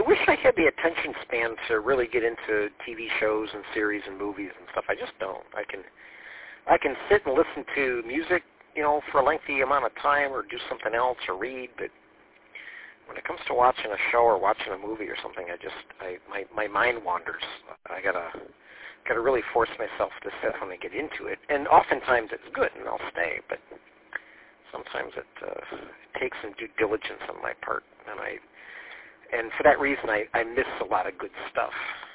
wish I had the attention span to really get into TV shows and series and movies and stuff. I just don't. I can sit and listen to music, for a lengthy amount of time, or do something else, or read. But when it comes to watching a show or watching a movie or something, my mind wanders. I gotta really force myself to sit down and get into it. And oftentimes it's good, and I'll stay. But sometimes it takes some due diligence on my part, and for that reason, I miss a lot of good stuff.